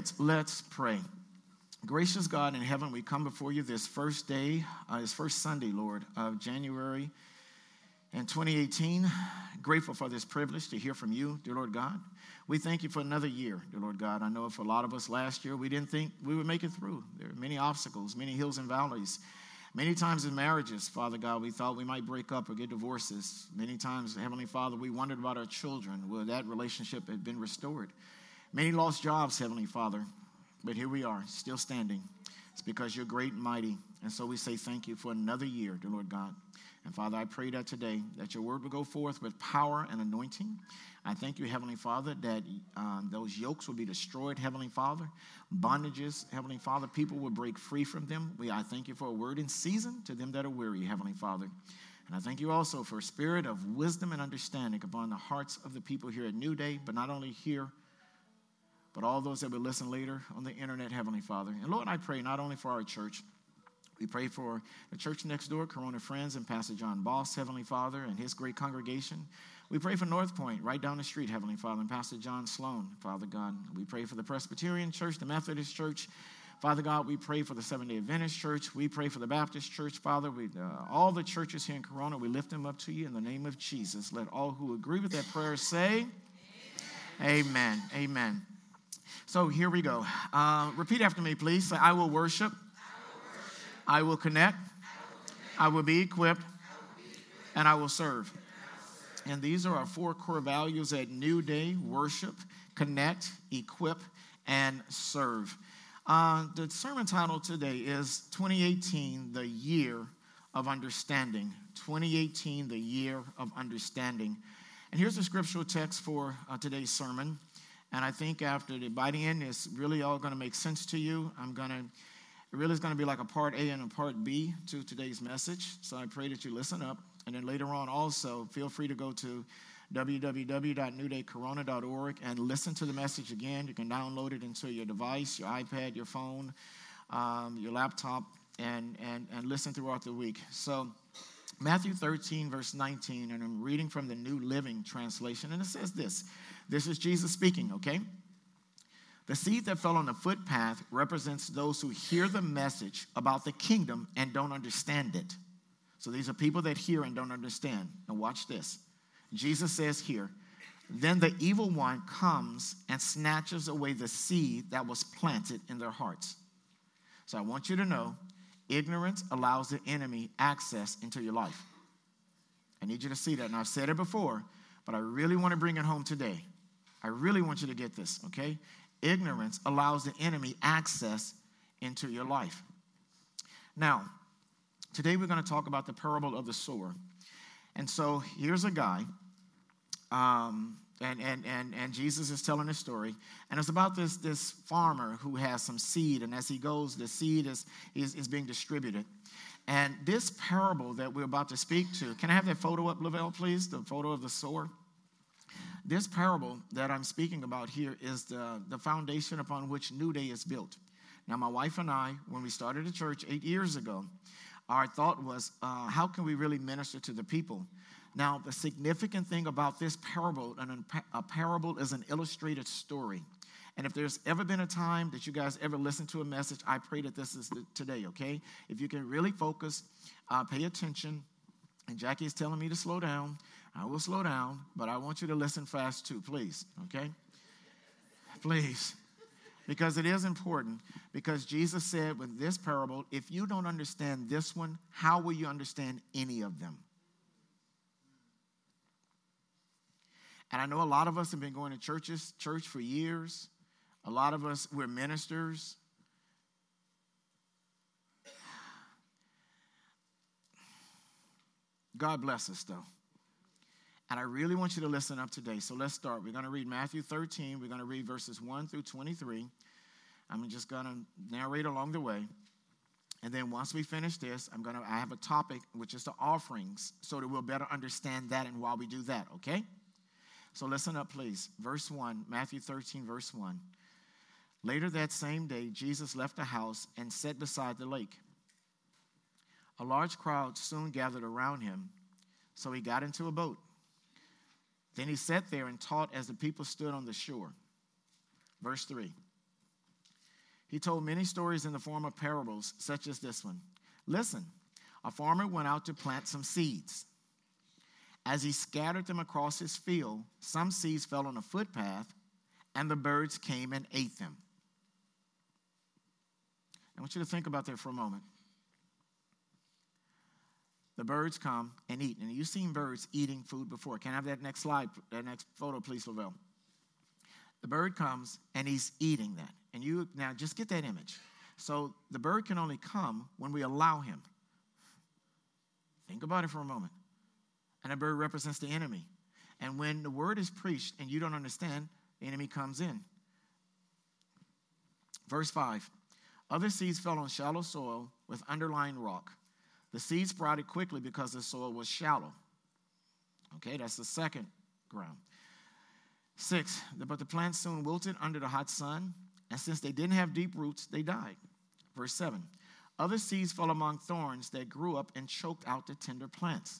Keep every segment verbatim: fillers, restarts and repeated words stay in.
it, let's pray. Gracious God in heaven, we come before you this first day, uh, this first Sunday, Lord, of January in twenty eighteen. Grateful for this privilege to hear from you, dear Lord God. We thank you for another year, dear Lord God. I know for a lot of us last year, we didn't think we would make it through. There are many obstacles, many hills and valleys. Many times in marriages, Father God, we thought we might break up or get divorces. Many times, Heavenly Father, we wondered about our children. Will that relationship have been restored? Many lost jobs, Heavenly Father, but here we are, still standing. It's because you're great and mighty, and so we say thank you for another year, dear Lord God. And Father, I pray that today, that your word will go forth with power and anointing. I thank you, Heavenly Father, that um, those yokes will be destroyed, Heavenly Father. Bondages, Heavenly Father, people will break free from them. We, I thank you for a word in season to them that are weary, Heavenly Father. And I thank you also for a spirit of wisdom and understanding upon the hearts of the people here at New Day, but not only here, but all those that will listen later on the internet, Heavenly Father. And Lord, I pray not only for our church, we pray for the church next door, Corona Friends, and Pastor John Boss, Heavenly Father, and his great congregation. We pray for North Point, right down the street, Heavenly Father, and Pastor John Sloan, Father God. We pray for the Presbyterian Church, the Methodist Church. Father God, we pray for the Seventh-day Adventist Church. We pray for the Baptist Church, Father. We, uh, all the churches here in Corona, we lift them up to you in the name of Jesus. Let all who agree with that prayer say, Amen. Amen. Amen. So here we go. Uh, repeat after me, please. Say, I will worship. I will connect, I will be equipped, and I will serve. And these are our four core values at New Day: worship, connect, equip, and serve. Uh, the sermon title today is twenty eighteen, the year of understanding. twenty eighteen, the year of understanding. And here's the scriptural text for uh, today's sermon. And I think after the, by the end, it's really all going to make sense to you. I'm going to It really is going to be like a part A and a part B to today's message. So I pray that you listen up. And then later on also, feel free to go to w w w dot new day corona dot org and listen to the message again. You can download it into your device, your iPad, your phone, um, your laptop, and, and, and listen throughout the week. So Matthew thirteen, verse nineteen, and I'm reading from the New Living Translation. And it says this. This is Jesus speaking, okay? The seed that fell on the footpath represents those who hear the message about the kingdom and don't understand it. So these are people that hear and don't understand. Now watch this. Jesus says here, then the evil one comes and snatches away the seed that was planted in their hearts. So I want you to know, ignorance allows the enemy access into your life. I need you to see that. And I've said it before, but I really want to bring it home today. I really want you to get this, okay? Ignorance allows the enemy access into your life. Now, today we're going to talk about the parable of the sower. And so here's a guy, um, and, and, and, and Jesus is telling a story. And it's about this, this farmer who has some seed. And as he goes, the seed is, is, is being distributed. And this parable that we're about to speak to, can I have that photo up, Lavelle, please? The photo of the sower. This parable that I'm speaking about here is the, the foundation upon which New Day is built. Now, my wife and I, when we started the church eight years ago, our thought was, uh, how can we really minister to the people? Now, the significant thing about this parable, and a parable is an illustrated story. And if there's ever been a time that you guys ever listen to a message, I pray that this is the, today, okay? If you can really focus, uh, pay attention, and Jackie is telling me to slow down. I will slow down, but I want you to listen fast too, please, okay? Please. Because it is important. Because Jesus said with this parable, if you don't understand this one, how will you understand any of them? And I know a lot of us have been going to churches, church for years. A lot of us, we're ministers. God bless us, though. And I really want you to listen up today. So let's start. We're going to read Matthew thirteen. We're going to read verses one through twenty-three. I'm just going to narrate along the way. And then once we finish this, I'm going to, I have a topic, which is the offerings, so that we'll better understand that and while we do that, okay? So listen up, please. Verse one, Matthew thirteen, verse one. Later that same day, Jesus left the house and sat beside the lake. A large crowd soon gathered around him, so he got into a boat. Then he sat there and taught as the people stood on the shore. Verse three. He told many stories in the form of parables, such as this one. Listen, a farmer went out to plant some seeds. As he scattered them across his field, some seeds fell on a footpath, and the birds came and ate them. I want you to think about that for a moment. The birds come and eat. And you've seen birds eating food before. Can I have that next slide, that next photo, please, Lavelle? The bird comes and he's eating that. And you, now just get that image. So the bird can only come when we allow him. Think about it for a moment. And a bird represents the enemy. And when the word is preached and you don't understand, the enemy comes in. Verse five. Other seeds fell on shallow soil with underlying rock. The seeds sprouted quickly because the soil was shallow. Okay, that's the second ground. Six, but the plants soon wilted under the hot sun, and since they didn't have deep roots, they died. Verse seven, other seeds fell among thorns that grew up and choked out the tender plants.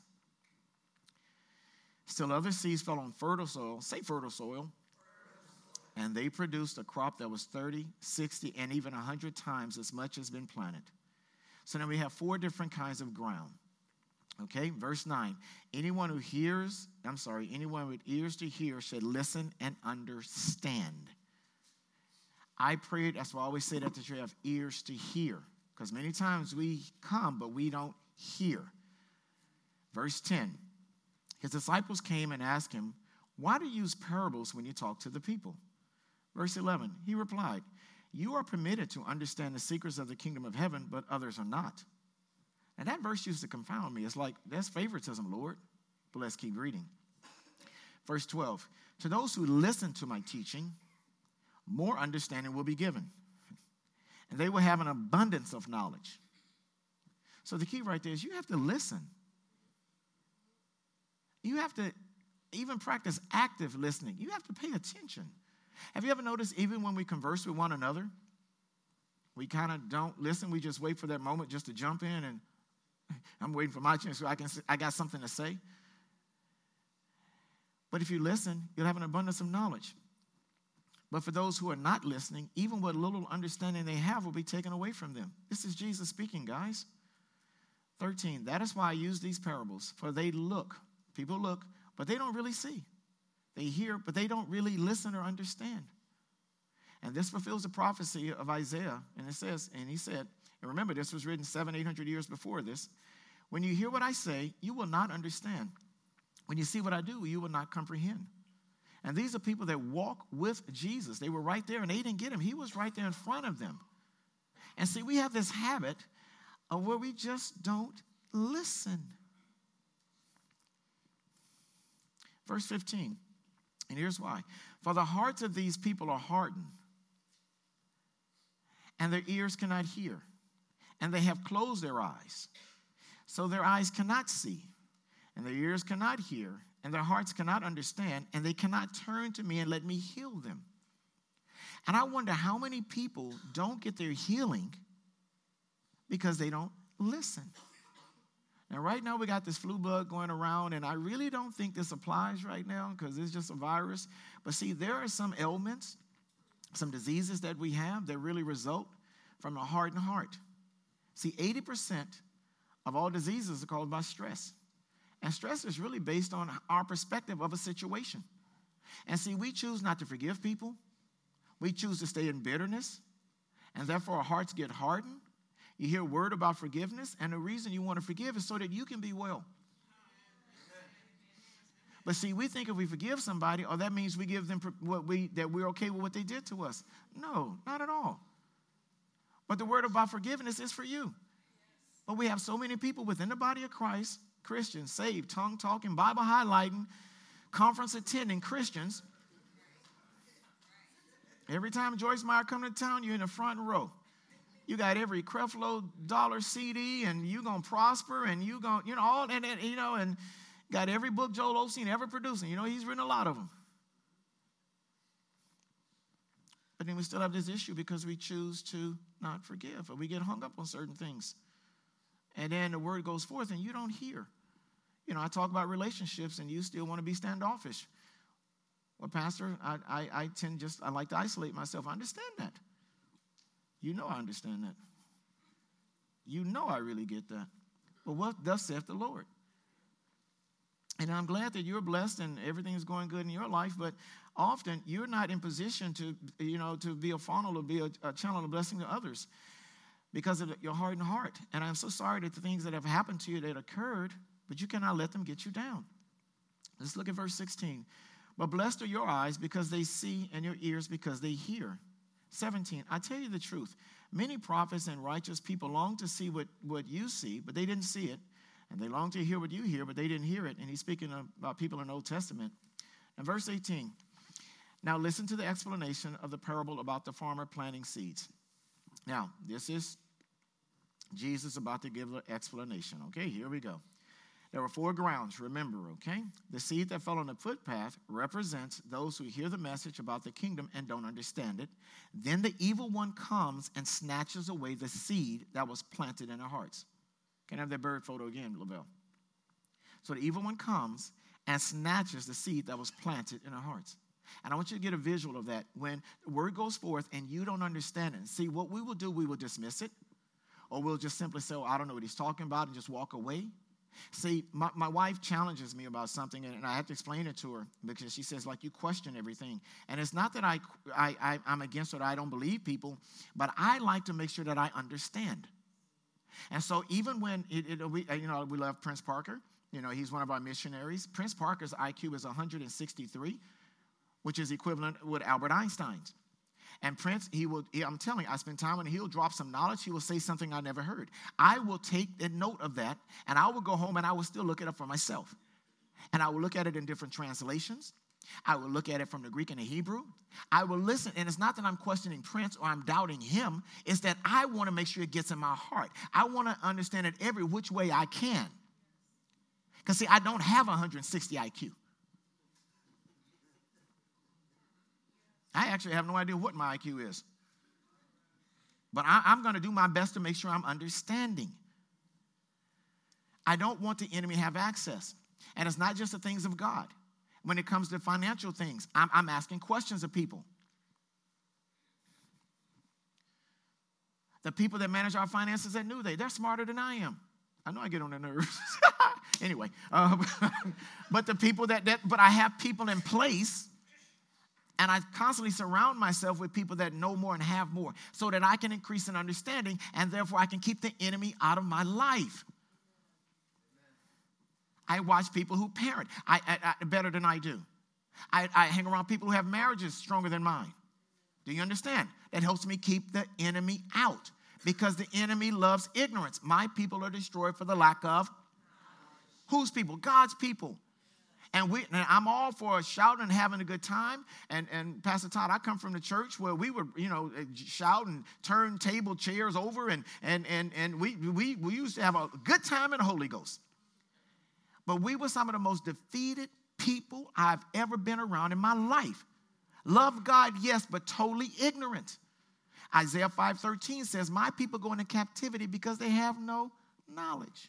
Still other seeds fell on fertile soil, say fertile soil, and they produced a crop that was thirty, sixty, and even one hundred times as much as been planted. So now we have four different kinds of ground. Okay, verse nine. Anyone who hears, I'm sorry, anyone with ears to hear should listen and understand. I pray, that's why I always say that the church have ears to hear. Because many times we come, but we don't hear. Verse ten. His disciples came and asked him, why do you use parables when you talk to the people? Verse eleven. He replied, you are permitted to understand the secrets of the kingdom of heaven, but others are not. And that verse used to confound me. It's like, that's favoritism, Lord. But let's keep reading. Verse twelve. To those who listen to my teaching, more understanding will be given. And they will have an abundance of knowledge. So the key right there is you have to listen. You have to even practice active listening. You have to pay attention. Have you ever noticed even when we converse with one another, we kind of don't listen. We just wait for that moment just to jump in and I'm waiting for my chance so I can. I got something to say. But if you listen, you'll have an abundance of knowledge. But for those who are not listening, even what little understanding they have will be taken away from them. This is Jesus speaking, guys. thirteen, that is why I use these parables, for they look. People look, but they don't really see. They hear, but they don't really listen or understand. And this fulfills the prophecy of Isaiah. And it says, and he said, and remember, this was written seven, eight hundred years before this. When you hear what I say, you will not understand. When you see what I do, you will not comprehend. And these are people that walk with Jesus. They were right there, and they didn't get him. He was right there in front of them. And see, we have this habit of where we just don't listen. Verse fifteen. And here's why. For the hearts of these people are hardened, and their ears cannot hear, and they have closed their eyes. So their eyes cannot see, and their ears cannot hear, and their hearts cannot understand, and they cannot turn to me and let me heal them. And I wonder how many people don't get their healing because they don't listen. Now, right now, we got this flu bug going around, and I really don't think this applies right now because it's just a virus. But see, there are some ailments, some diseases that we have that really result from a hardened heart. See, eighty percent of all diseases are caused by stress. And stress is really based on our perspective of a situation. And see, we choose not to forgive people. We choose to stay in bitterness, and therefore our hearts get hardened. You hear a word about forgiveness, and the reason you want to forgive is so that you can be well. But see, we think if we forgive somebody, oh, that means we give them what we that we're okay with what they did to us. No, not at all. But the word about forgiveness is for you. But we have so many people within the body of Christ, Christians, saved, tongue-talking, Bible highlighting, conference attending Christians. Every time Joyce Meyer come to town, you're in the front row. You got every Creflo Dollar C D, and you gonna prosper, and you gonna, you know, all and, and you know, and got every book Joel Osteen ever producing. You know, he's written a lot of them. But then we still have this issue because we choose to not forgive, or we get hung up on certain things. And then the word goes forth, and you don't hear. You know, I talk about relationships, and you still want to be standoffish. Well, Pastor, I, I, I tend just, I like to isolate myself. I understand that. You know I understand that. You know I really get that. But what thus saith the Lord? And I'm glad that you're blessed and everything is going good in your life, but often you're not in position to, you know, to be a funnel or be a, a channel of blessing to others because of your hardened heart. And I'm so sorry that the things that have happened to you that occurred, but you cannot let them get you down. Let's look at verse sixteen. But blessed are your eyes because they see, and your ears because they hear. seventeen, I tell you the truth. Many prophets and righteous people long to see what, what you see, but they didn't see it. And they long to hear what you hear, but they didn't hear it. And he's speaking about people in the Old Testament. And verse eighteen, now listen to the explanation of the parable about the farmer planting seeds. Now, this is Jesus about to give an explanation. Okay, here we go. There were four grounds, remember, okay? The seed that fell on the footpath represents those who hear the message about the kingdom and don't understand it. Then the evil one comes and snatches away the seed that was planted in their hearts. Can I have that bird photo again, Lavelle? So the evil one comes and snatches the seed that was planted in our hearts. And I want you to get a visual of that. When the word goes forth and you don't understand it, see, what we will do, we will dismiss it. Or we'll just simply say, oh, I don't know what he's talking about, and just walk away. See, my, my wife challenges me about something, and I have to explain it to her because she says, like, you question everything. And it's not that I, I, I, I'm against it or I don't believe people, but I like to make sure that I understand. And so even when, it, it, we, you know, we love Prince Parker. You know, he's one of our missionaries. Prince Parker's I Q is one hundred sixty-three, which is equivalent with Albert Einstein's. And Prince, he will, he, I'm telling you, I spend time with him, he'll drop some knowledge, he will say something I never heard. I will take a note of that, and I will go home and I will still look it up for myself. And I will look at it in different translations. I will look at it from the Greek and the Hebrew. I will listen, and it's not that I'm questioning Prince or I'm doubting him. It's that I want to make sure it gets in my heart. I want to understand it every which way I can. Because, see, I don't have one hundred sixty I Q. I actually have no idea what my I Q is. But I, I'm going to do my best to make sure I'm understanding. I don't want the enemy to have access. And it's not just the things of God. When it comes to financial things, I'm, I'm asking questions of people. The people that manage our finances at New Day, they're smarter than I am. I know I get on their nerves. Anyway, uh, but the people that, that, but I have people in place. And I constantly surround myself with people that know more and have more so that I can increase in understanding and therefore I can keep the enemy out of my life. I watch people who parent I, I, I, better than I do. I, I hang around people who have marriages stronger than mine. Do you understand? That helps me keep the enemy out because the enemy loves ignorance. My people are destroyed for the lack of whose people? God's people. And, we, and I'm all for shouting and having a good time. And, and Pastor Todd, I come from the church where we would, you know, shout and turn table chairs over. And, and, and, and we, we, we used to have a good time in the Holy Ghost. But we were some of the most defeated people I've ever been around in my life. Love God, yes, but totally ignorant. Isaiah five thirteen says, my people go into captivity because they have no knowledge.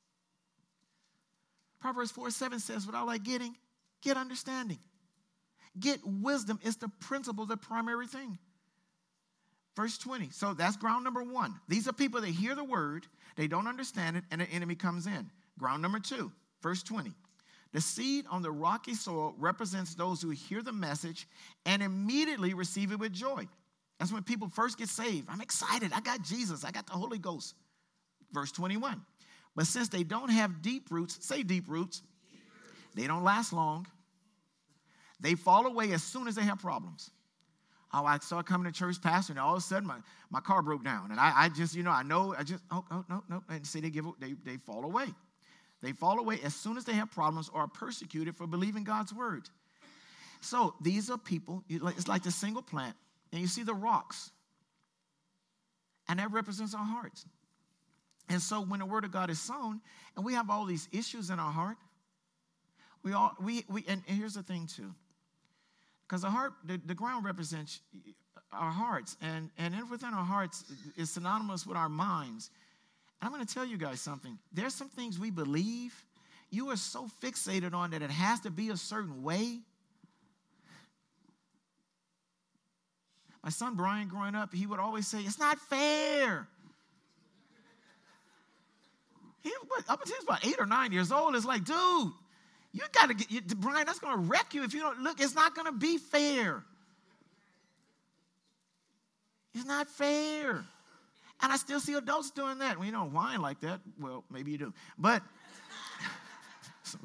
Proverbs four seven says, what I like getting, get understanding. Get wisdom. It's the principle, the primary thing. Verse twenty. So that's ground number one. These are people that hear the word, they don't understand it, and the enemy comes in. Ground number two, verse twenty. The seed on the rocky soil represents those who hear the message and immediately receive it with joy. That's when people first get saved. I'm excited. I got Jesus. I got the Holy Ghost. Verse twenty-one. But since they don't have deep roots, say deep roots, deep roots. They don't last long. They fall away as soon as they have problems. Oh, I started coming to church, pastor, and all of a sudden my, my car broke down. And I, I just, you know, I know, I just, oh, oh, no, no. And see, they give, they, they fall away. They fall away as soon as they have problems or are persecuted for believing God's word. So these are people, it's like the single plant, and you see the rocks. And that represents our hearts. And so when the word of God is sown, and we have all these issues in our heart, we all, we, we and, and here's the thing too. Because the heart, the, the ground represents our hearts, and, and within our hearts is synonymous with our minds. And I'm going to tell you guys something. There's some things we believe. You are so fixated on that it has to be a certain way. My son Brian, growing up, he would always say, it's not fair. He, up until he was about eight or nine years old, it's like, dude, you got to get, you, Brian, that's going to wreck you if you don't look. It's not going to be fair. It's not fair. And I still see adults doing that. Well, you don't whine like that. Well, maybe you do. But, so,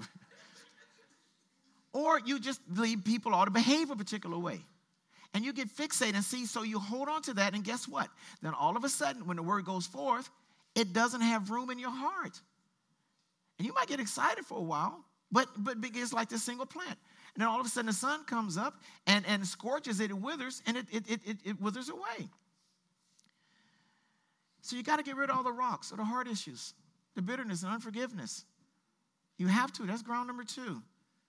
or you just leave people all to behave a particular way. And you get fixated and see, so you hold on to that, and guess what? Then all of a sudden, when the word goes forth, it doesn't have room in your heart. And you might get excited for a while, but, but it's like this single plant. And then all of a sudden the sun comes up and, and scorches it, it withers, and it, it, it, it, it withers away. So you got to get rid of all the rocks or the heart issues, the bitterness and unforgiveness. You have to. That's ground number two.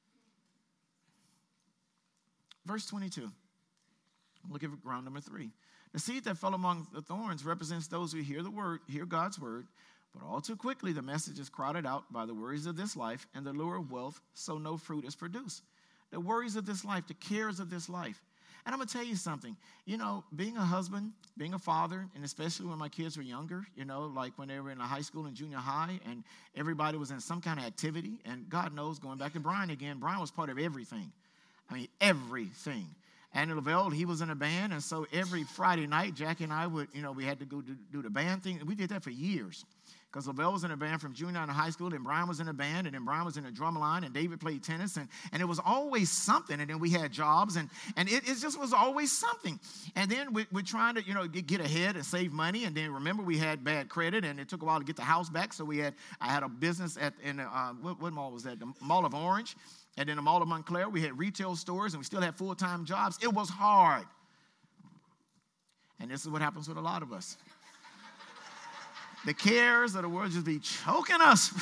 Verse twenty-two. Look at ground number three. The seed that fell among the thorns represents those who hear the word, hear God's word, but all too quickly the message is crowded out by the worries of this life and the lure of wealth, so no fruit is produced. The worries of this life, the cares of this life. And I'm going to tell you something. You know, being a husband, being a father, and especially when my kids were younger, you know, like when they were in high school and junior high, and everybody was in some kind of activity, and God knows, going back to Brian again, Brian was part of everything. I mean, everything. And Lavelle, he was in a band, and so every Friday night, Jackie and I would, you know, we had to go do, do the band thing. We did that for years. Because Lavelle was in a band from junior and high school, and Brian was in a band, and then Brian was in a drum line, and David played tennis, and, and it was always something. And then we had jobs, and, and it, it just was always something. And then we, we're trying to, you know, get, get ahead and save money. And then remember, we had bad credit, and it took a while to get the house back. So we had, I had a business at in uh, what, what mall was that? The Mall of Orange, and then the Mall of Montclair. We had retail stores, and we still had full time jobs. It was hard. And this is what happens with a lot of us. The cares of the world just be choking us.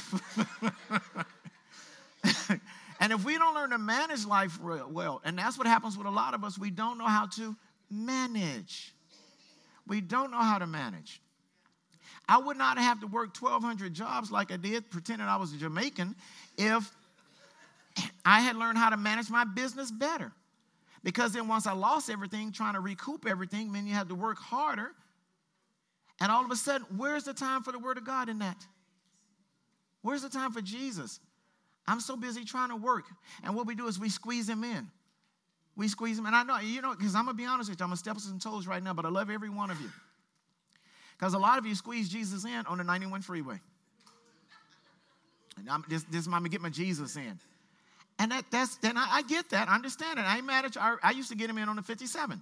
And if we don't learn to manage life well, and that's what happens with a lot of us, we don't know how to manage. We don't know how to manage. I would not have to work twelve hundred jobs like I did, pretending I was a Jamaican, if I had learned how to manage my business better. Because then once I lost everything, trying to recoup everything, meant you had to work harder. And all of a sudden, where's the time for the word of God in that? Where's the time for Jesus? I'm so busy trying to work. And what we do is we squeeze him in. We squeeze him in. And I know, you know, because I'm going to be honest with you. I'm going to step on some toes right now, but I love every one of you. Because a lot of you squeeze Jesus in on the ninety-one freeway. And I'm, this, this is to get my Jesus in. And that, that's, then I, I get that. I understand it. I ain't mad at you. I, I used to get him in on the fifty-seven.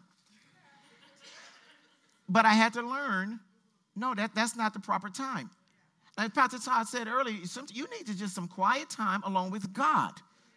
But I had to learn, no, that, that's not the proper time. Like Pastor Todd said earlier, you need to just some quiet time alone with God.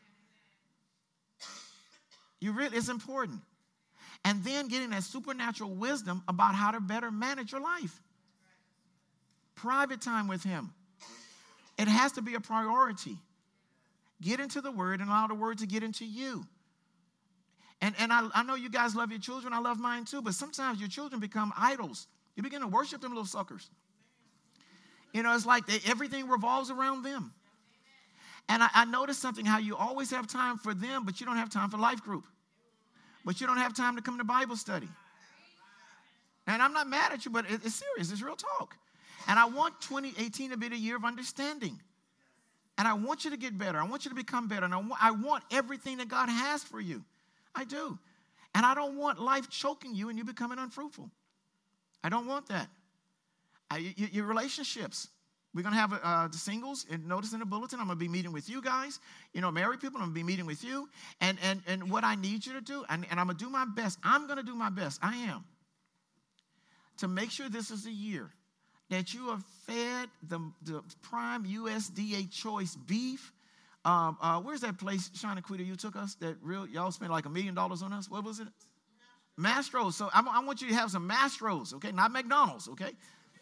You really, it's important. And then getting that supernatural wisdom about how to better manage your life. Private time with him. It has to be a priority. Get into the word and allow the word to get into you. And, and I, I know you guys love your children. I love mine too. But sometimes your children become idols. You begin to worship them little suckers. You know, it's like they, everything revolves around them. And I, I noticed something, how you always have time for them, but you don't have time for life group. But you don't have time to come to Bible study. And I'm not mad at you, but it, it's serious. It's real talk. And I want twenty eighteen to be the year of understanding. And I want you to get better. I want you to become better. And I want, I want everything that God has for you. I do. And I don't want life choking you and you becoming unfruitful. I don't want that. I, your, your relationships. We're going to have uh, the singles, and notice in the bulletin, I'm going to be meeting with you guys. You know, married people, I'm going to be meeting with you. And, and, and what I need you to do, and, and I'm going to do my best. I'm going to do my best. I am. To make sure this is the year that you are fed the, the prime U S D A choice beef. Um, uh, where's that place, Shauna Quita, you took us? That real, y'all spent like a million dollars on us. What was it? Mastro's. So I, I want you to have some Mastro's, okay? Not McDonald's, okay?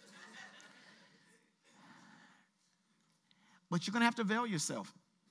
But you're going to have to avail yourself.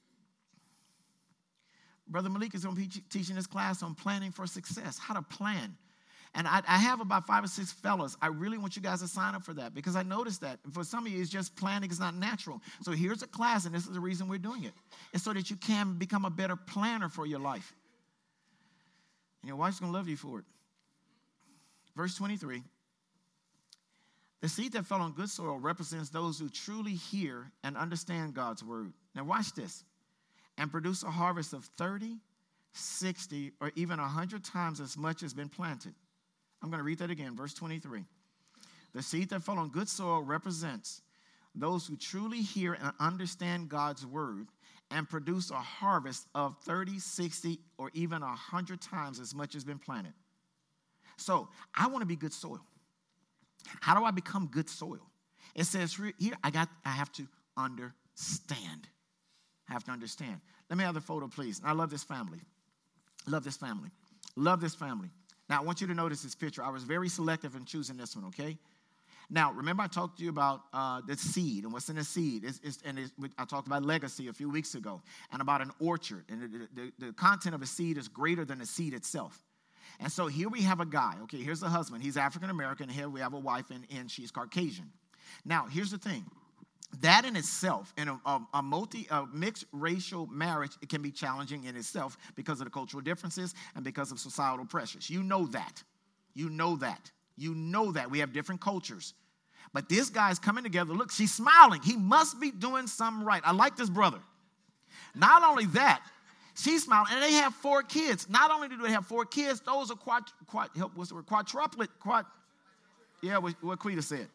Brother Malik is going to be teaching this class on planning for success, how to plan. And I, I have about five or six fellas. I really want you guys to sign up for that because I noticed that. For some of you, it's just planning is not natural. So here's a class, and this is the reason we're doing it. It's so that you can become a better planner for your life. And your wife's going to love you for it. verse twenty-three. The seed that fell on good soil represents those who truly hear and understand God's word. Now watch this. And produce a harvest of thirty, sixty, or even one hundred times as much as been planted. I'm going to read that again, verse twenty-three. The seed that fell on good soil represents those who truly hear and understand God's word and produce a harvest of thirty, sixty, or even one hundred times as much as been planted. So I want to be good soil. How do I become good soil? It says here, I got, I have to understand. I have to understand. Let me have the photo, please. I love this family. Love this family. Love this family. Now, I want you to notice this picture. I was very selective in choosing this one, okay? Now, remember I talked to you about uh, the seed and what's in the seed. It's, it's, and it's, I talked about legacy a few weeks ago and about an orchard. And the, the, the content of a seed is greater than the seed itself. And so here we have a guy. Okay, here's the husband. He's African-American. Here we have a wife, and, and she's Caucasian. Now, here's the thing. That in itself, in a, a, a multi, a mixed racial marriage, it can be challenging in itself because of the cultural differences and because of societal pressures. You know that. You know that. You know that. We have different cultures. But this guy's coming together. Look, she's smiling. He must be doing something right. I like this brother. Not only that, she's smiling, and they have four kids. Not only do they have four kids, those are quad, quad help, what's the word? Quadruplet, quad, yeah, what, what Quita said.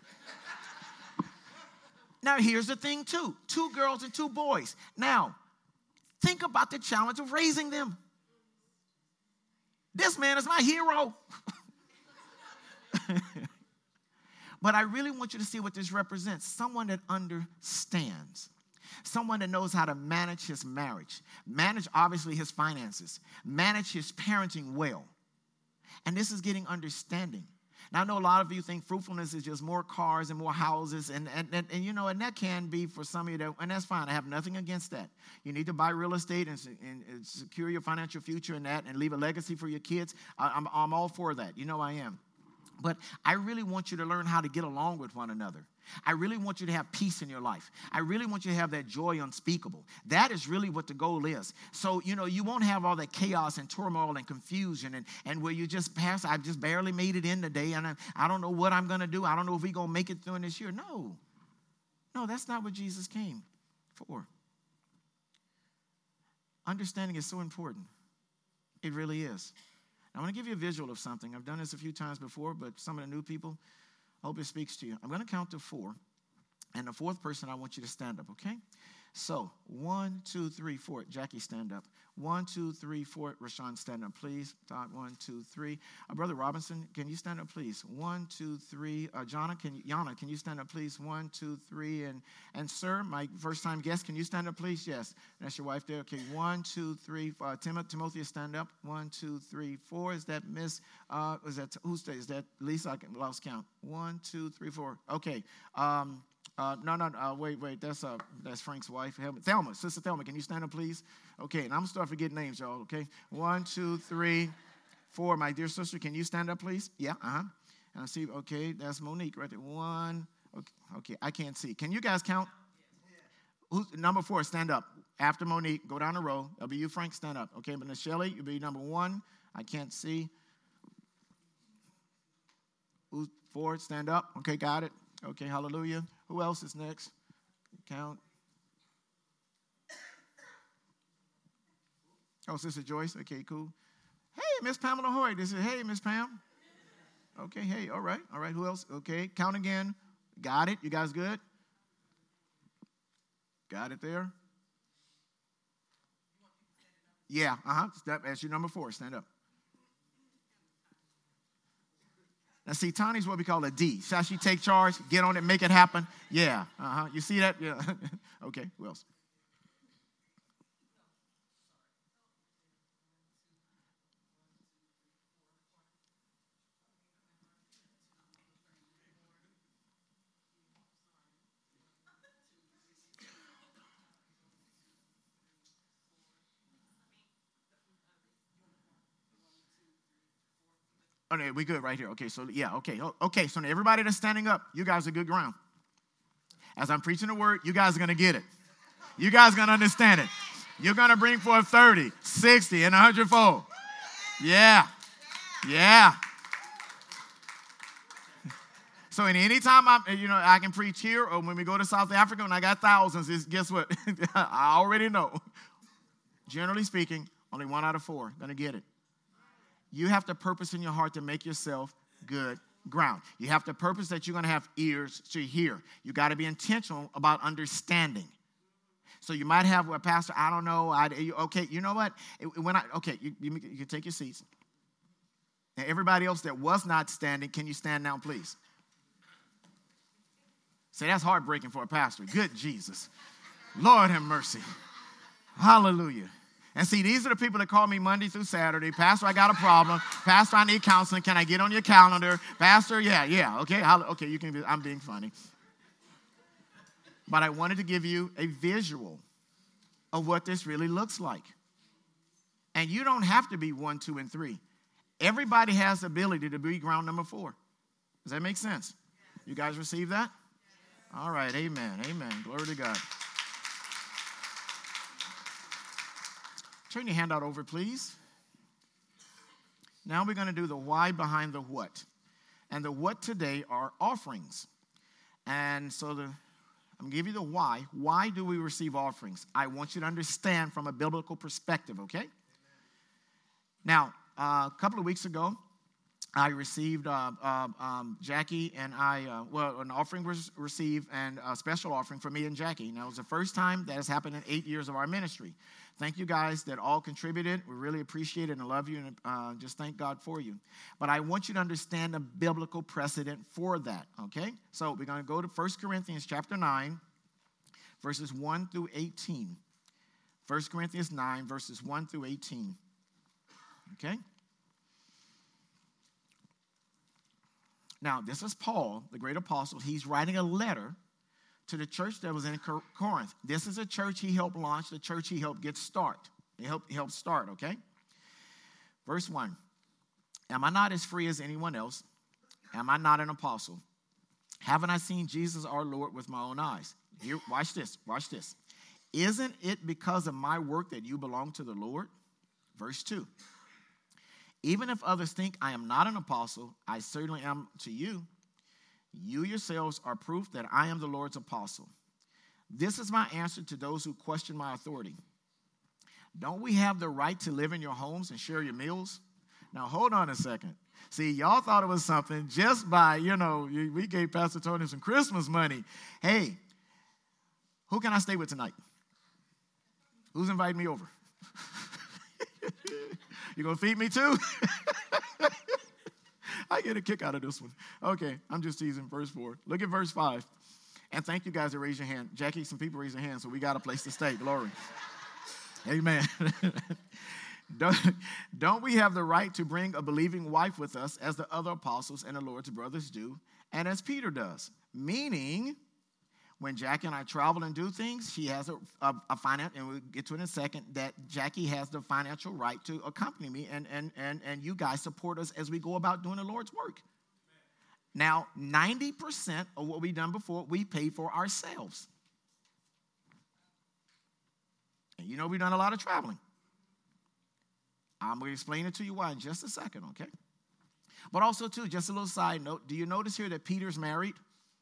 Now, here's the thing, too. Two girls and two boys. Now, think about the challenge of raising them. This man is my hero. But I really want you to see what this represents. Someone that understands. Someone that knows how to manage his marriage. Manage, obviously, his finances. Manage his parenting well. And this is getting understanding. Now, I know a lot of you think fruitfulness is just more cars and more houses, and, and, and, and you know, and that can be for some of you, that, and that's fine. I have nothing against that. You need to buy real estate and, and, and secure your financial future in that and leave a legacy for your kids. I, I'm, I'm all for that. You know I am. But I really want you to learn how to get along with one another. I really want you to have peace in your life. I really want you to have that joy unspeakable. That is really what the goal is. So, you know, you won't have all that chaos and turmoil and confusion and, and where you just pass, I just barely made it in today and I, I don't know what I'm going to do. I don't know if we're going to make it through in this year. No. No, that's not what Jesus came for. Understanding is so important. It really is. I want to give you a visual of something. I've done this a few times before, but some of the new people, I hope it speaks to you. I'm going to count to four. And the fourth person, I want you to stand up, okay? So, one, two, three, four. Jackie, stand up. One, two, three, four. Rashawn, stand up, please. Todd, one, two, three. Uh, Brother Robinson, can you stand up, please? One, two, three. Uh, Jana, can you, Yana, can you stand up, please? One, two, three. And, and sir, my first-time guest, can you stand up, please? Yes. That's your wife there. Okay, one, two, three. Uh, Tim- Timothy, stand up. One, two, three, four. Is that Miss, uh, is that, who's that? Is that Lisa? I lost count. One, two, three, four. Okay. Um, Uh, no, no, uh, wait, wait. That's uh, that's Frank's wife. Thelma, Sister Thelma, can you stand up, please? Okay, and I'm going to start forgetting names, y'all, okay? One, two, three, four. My dear sister, can you stand up, please? Yeah, uh-huh. And I see, okay, that's Monique right there. One, okay, okay, I can't see. Can you guys count? Who's, number four, stand up. After Monique, go down the row. It'll be you, Frank, stand up. Okay, but Shelly, you'll be number one. I can't see. Who's four, stand up. Okay, got it. Okay, hallelujah. Who else is next? Count. Oh, Sister Joyce. Okay, cool. Hey, Miss Pamela Hoy. This is, hey, Miss Pam. Okay, hey, all right. All right, who else? Okay, count again. Got it. You guys good? Got it there? Yeah, uh-huh. Step, that's your number four. Stand up. Now, see, Tani's what we call a D. Shall she take charge, get on it, make it happen? Yeah, uh-huh. You see that? Yeah. Okay, who else? Oh, no, we good right here. Okay, so, yeah, okay. Oh, okay, so now everybody that's standing up, you guys are good ground. As I'm preaching the word, you guys are going to get it. You guys are going to understand it. You're going to bring forth thirty, sixty, and one hundred fold. Yeah, yeah. So any time I'm, you know, I can preach here, or when we go to South Africa and I got thousands, is guess what? I already know. Generally speaking, only one out of four going to get it. You have to purpose in your heart to make yourself good ground. You have to purpose that you're going to have ears to hear. You got to be intentional about understanding. So you might have, well, Pastor, I don't know. I, okay, you know what? When I okay, you, you, you can take your seats. And everybody else that was not standing, can you stand now, please? Say, that's heartbreaking for a pastor. Good Jesus. Lord have mercy. Hallelujah. And see, these are the people that call me Monday through Saturday. Pastor, I got a problem. Pastor, I need counseling. Can I get on your calendar? Pastor, yeah, yeah. Okay, I'll, okay, you can. Be, I'm being funny. But I wanted to give you a visual of what this really looks like. And you don't have to be one, two, and three. Everybody has the ability to be ground number four. Does that make sense? You guys receive that? All right, amen, amen. Glory to God. Turn your handout over, please. Now we're going to do the why behind the what. And the what today are offerings. And so the, I'm going to give you the why. Why do we receive offerings? I want you to understand from a biblical perspective, okay? Amen. Now, uh, a couple of weeks ago, I received, uh, uh, um, Jackie and I, uh, well, an offering was received and a special offering for me and Jackie. Now, it was the first time that has happened in eight years of our ministry. Thank you guys that all contributed. We really appreciate it and love you and uh, just thank God for you. But I want you to understand the biblical precedent for that, okay? So we're going to go to First Corinthians chapter nine, verses one through eighteen. First Corinthians nine, verses one through eighteen, okay? Now, this is Paul, the great apostle. He's writing a letter to the church that was in Corinth. This is a church he helped launch, the church he helped get start. He helped, he helped start, okay? Verse one, am I not as free as anyone else? Am I not an apostle? Haven't I seen Jesus our Lord with my own eyes? Here, watch this, watch this. Isn't it because of my work that you belong to the Lord? Verse two. Even if others think I am not an apostle, I certainly am to you. You yourselves are proof that I am the Lord's apostle. This is my answer to those who question my authority. Don't we have the right to live in your homes and share your meals? Now, hold on a second. See, y'all thought it was something just by, you know, we gave Pastor Tony some Christmas money. Hey, who can I stay with tonight? Who's inviting me over? You gonna feed me too? I get a kick out of this one. Okay, I'm just teasing. Verse four. Look at verse five. And thank you guys that raised your hand. Jackie, some people raise their hand, so we got a place to stay. Glory. Amen. don't, don't we have the right to bring a believing wife with us as the other apostles and the Lord's brothers do, and as Peter does? Meaning, when Jackie and I travel and do things, she has a, a, a finance, and we'll get to it in a second, that Jackie has the financial right to accompany me, and, and, and, and you guys support us as we go about doing the Lord's work. Now, ninety percent of what we've done before, we pay for ourselves. And you know we've done a lot of traveling. I'm going to explain it to you why in just a second, okay? But also, too, just a little side note, do you notice here that Peter's married?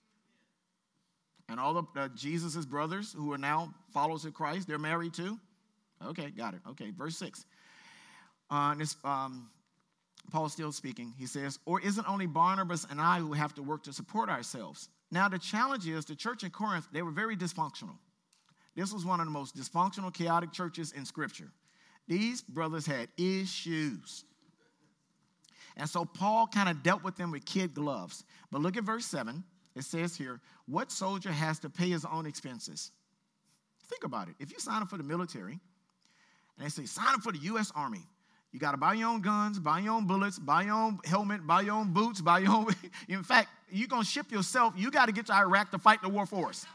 And all of uh, Jesus' brothers who are now followers of Christ, they're married too? Okay, got it. Okay, verse six. Uh, this, um, Paul's still speaking. He says, or isn't only Barnabas and I who have to work to support ourselves? Now, the challenge is the church in Corinth, they were very dysfunctional. This was one of the most dysfunctional, chaotic churches in Scripture. These brothers had issues. And so Paul kind of dealt with them with kid gloves. But look at verse seven. It says here, what soldier has to pay his own expenses? Think about it. If you sign up for the military, and they say, sign up for the U S Army, you got to buy your own guns, buy your own bullets, buy your own helmet, buy your own boots, buy your own... In fact, you're going to ship yourself. You got to get to Iraq to fight the war for us.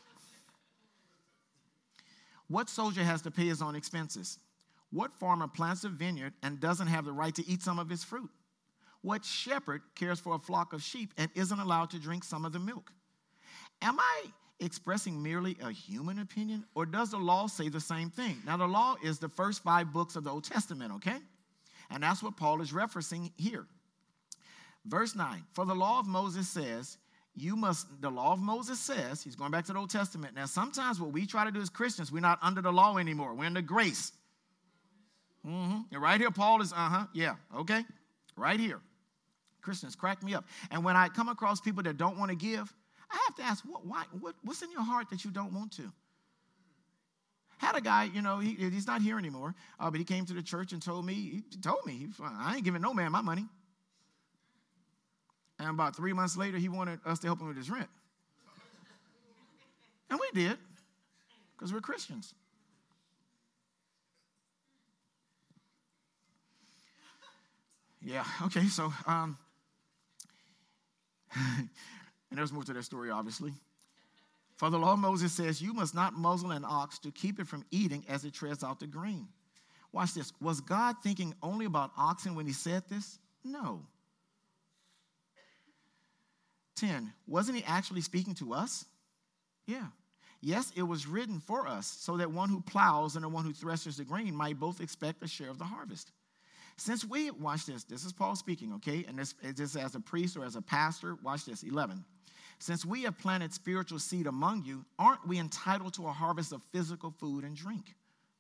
What soldier has to pay his own expenses? What farmer plants a vineyard and doesn't have the right to eat some of his fruit? What shepherd cares for a flock of sheep and isn't allowed to drink some of the milk? Am I expressing merely a human opinion, or does the law say the same thing? Now, the law is the first five books of the Old Testament, okay? And that's what Paul is referencing here. Verse nine, for the law of Moses says, you must, the law of Moses says, he's going back to the Old Testament. Now, sometimes what we try to do as Christians, we're not under the law anymore. We're under grace. Mm-hmm. And right here, Paul is, uh-huh, yeah, okay, right here. Christians crack me up. And when I come across people that don't want to give, I have to ask, what, why, what, what's in your heart that you don't want to? Had a guy, you know, he, he's not here anymore, uh, but he came to the church and told me, he told me, he, I ain't giving no man my money. And about three months later, he wanted us to help him with his rent. And we did, because we're Christians. Yeah, okay, so, um, and there's more to that story, obviously. For the law of Moses says, you must not muzzle an ox to keep it from eating as it treads out the grain. Watch this. Was God thinking only about oxen when he said this? No. ten. Wasn't he actually speaking to us? Yeah. Yes, it was written for us so that one who plows and the one who threshes the grain might both expect a share of the harvest. Since we, watch this, this is Paul speaking, okay? And this is this as a priest or as a pastor. Watch this, eleven. Since we have planted spiritual seed among you, aren't we entitled to a harvest of physical food and drink?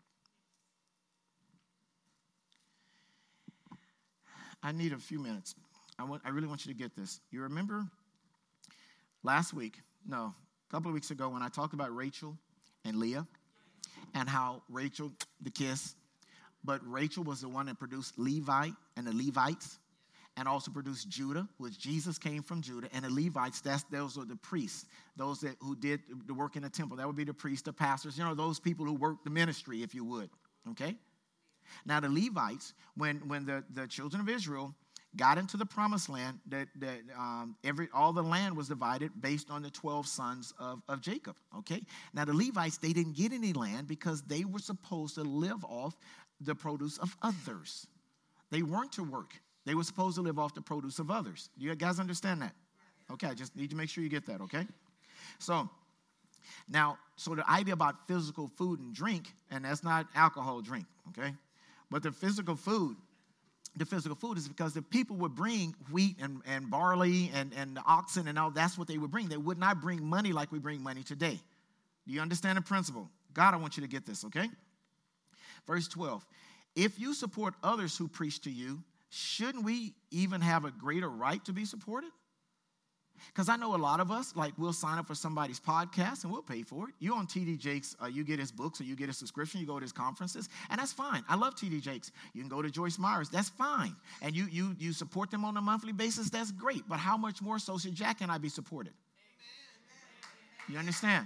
I need a few minutes. I want, I really want you to get this. You remember last week, no, a couple of weeks ago when I talked about Rachel and Leah and how Rachel, the kiss, but Rachel was the one that produced Levi and the Levites and also produced Judah, which Jesus came from Judah. And the Levites, that's, those are the priests, those that who did the work in the temple. That would be the priests, the pastors, you know, those people who worked the ministry, if you would, okay? Now, the Levites, when, when the, the children of Israel got into the promised land, that, that um, every all the land was divided based on the twelve sons of, of Jacob, okay? Now, the Levites, they didn't get any land because they were supposed to live off the produce of others. They weren't to work. They were supposed to live off the produce of others. Do you guys understand that? Okay, I just need to make sure you get that, okay? So, now, so the idea about physical food and drink, and that's not alcohol drink, okay? But the physical food, the physical food is because the people would bring wheat and, and barley and, and the oxen and all, that's what they would bring. They would not bring money like we bring money today. Do you understand the principle? God, I want you to get this, okay? Verse twelve, if you support others who preach to you, shouldn't we even have a greater right to be supported? Because I know a lot of us, like, we'll sign up for somebody's podcast and we'll pay for it. You on T D Jakes, uh, you get his books or you get a subscription, you go to his conferences, and that's fine. I love T D Jakes. You can go to Joyce Myers, that's fine. And you you you support them on a monthly basis, that's great. But how much more so should Jack and I be supported? Amen. You understand?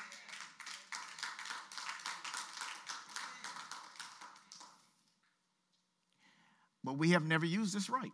But we have never used this right.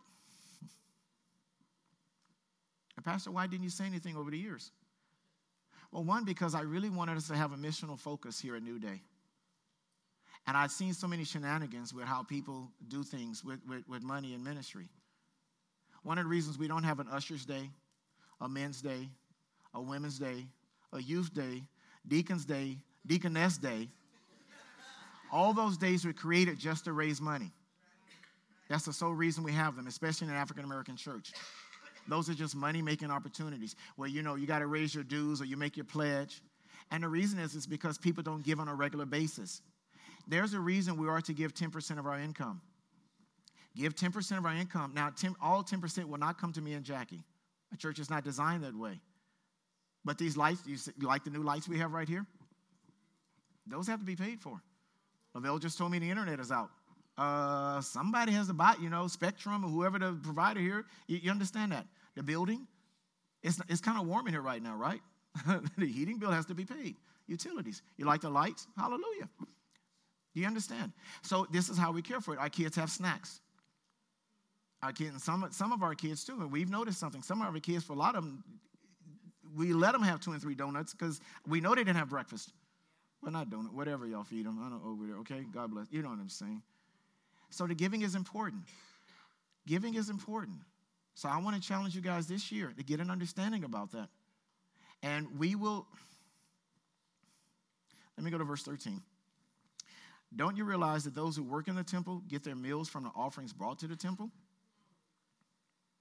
And Pastor, why didn't you say anything over the years? Well, one, because I really wanted us to have a missional focus here at New Day. And I've seen so many shenanigans with how people do things with, with, with money in ministry. One of the reasons we don't have an Ushers Day, a Men's Day, a Women's Day, a Youth Day, Deacon's Day, Deaconess Day, all those days were created just to raise money. That's the sole reason we have them, especially in an African-American church. Those are just money-making opportunities where, you know, you got to raise your dues or you make your pledge. And the reason is, is because people don't give on a regular basis. There's a reason we are to give ten percent of our income. Give ten percent of our income. Now, ten, all ten percent will not come to me and Jackie. A church is not designed that way. But these lights, you, see, you like the new lights we have right here? Those have to be paid for. Lavelle just told me the internet is out. Uh, somebody has to buy, you know, Spectrum or whoever the provider here. You, you understand that? The building, it's, it's kind of warm in here right now, right? The heating bill has to be paid. Utilities. You like the lights? Hallelujah. Do you understand? So this is how we care for it. Our kids have snacks. Our kids, some, some of our kids too, and we've noticed something. Some of our kids, for a lot of them, we let them have two and three donuts because we know they didn't have breakfast. Well, not donut, whatever y'all feed them. I don't know over there, okay? God bless. You know what I'm saying. So the giving is important. Giving is important. So I want to challenge you guys this year to get an understanding about that. And we will, let me go to verse thirteen. Don't you realize that those who work in the temple get their meals from the offerings brought to the temple?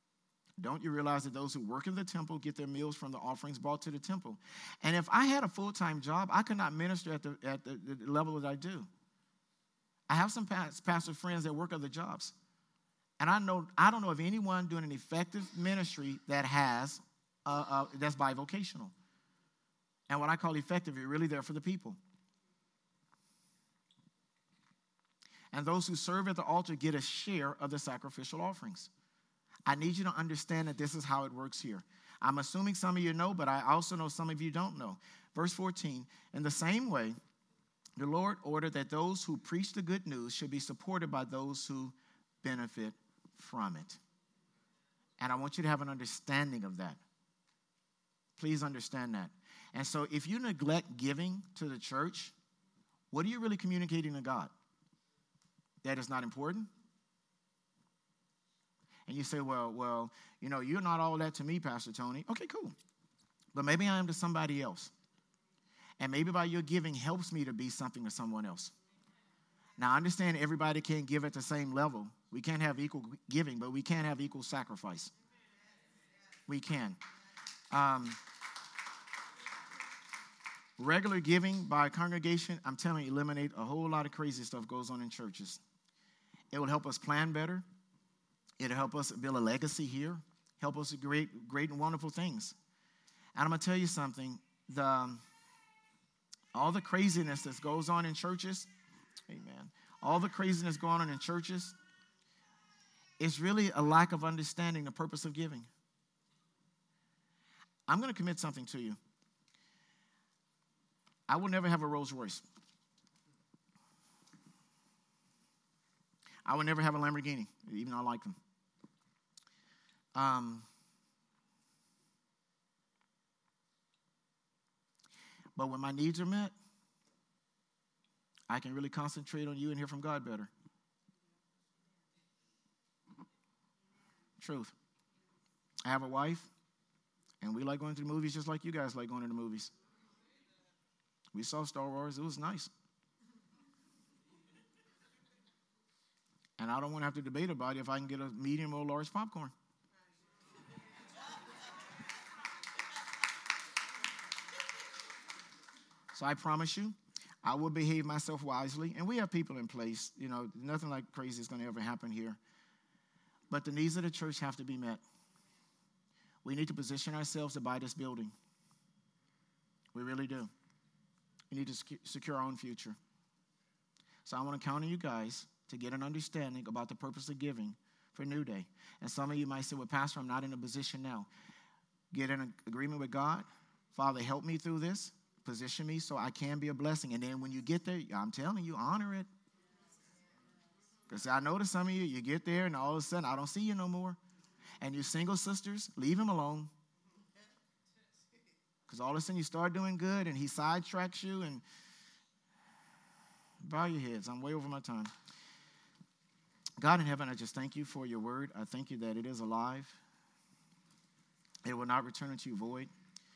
Don't you realize that those who work in the temple get their meals from the offerings brought to the temple? And if I had a full-time job, I could not minister at the, at the, the level that I do. I have some pastor friends that work other jobs. And I know I don't know of anyone doing an effective ministry that has, uh, uh, that's bivocational. And what I call effective, you're really there for the people. And those who serve at the altar get a share of the sacrificial offerings. I need you to understand that this is how it works here. I'm assuming some of you know, but I also know some of you don't know. Verse fourteen, in the same way, the Lord ordered that those who preach the good news should be supported by those who benefit from it. And I want you to have an understanding of that. Please understand that. And so if you neglect giving to the church, what are you really communicating to God? That is not important? And you say, well, well, you know, you're not all that to me, Pastor Tony. Okay, cool. But maybe I am to somebody else. And maybe by your giving helps me to be something to someone else. Now, I understand everybody can't give at the same level. We can't have equal giving, but we can have equal sacrifice. We can. Um, regular giving by a congregation, I'm telling you, eliminate a whole lot of crazy stuff goes on in churches. It will help us plan better. It'll help us build a legacy here, help us do great, great and wonderful things. And I'm going to tell you something. The, um, all the craziness that goes on in churches, amen, all the craziness going on in churches is really a lack of understanding the purpose of giving. I'm going to commit something to you. I will never have a Rolls Royce. I will never have a Lamborghini, even though I like them. Um, but when my needs are met, I can really concentrate on you and hear from God better. Truth. I have a wife, and we like going to the movies just like you guys like going to the movies. We saw Star Wars. It was nice. And I don't want to have to debate about it if I can get a medium or large popcorn. So I promise you, I will behave myself wisely. And we have people in place. You know, nothing like crazy is going to ever happen here. But the needs of the church have to be met. We need to position ourselves to buy this building. We really do. We need to secure our own future. So I want to count on you guys to get an understanding about the purpose of giving for New Day. And some of you might say, well, Pastor, I'm not in a position now. Get in agreement with God. Father, help me through this. Position me so I can be a blessing. And then when you get there, I'm telling you, honor it. Because I notice some of you, you get there and all of a sudden, I don't see you no more. And you single sisters, leave him alone. Because all of a sudden you start doing good and he sidetracks you and bow your heads. I'm way over my time. God in heaven, I just thank you for your word. I thank you that it is alive. It will not return unto you void.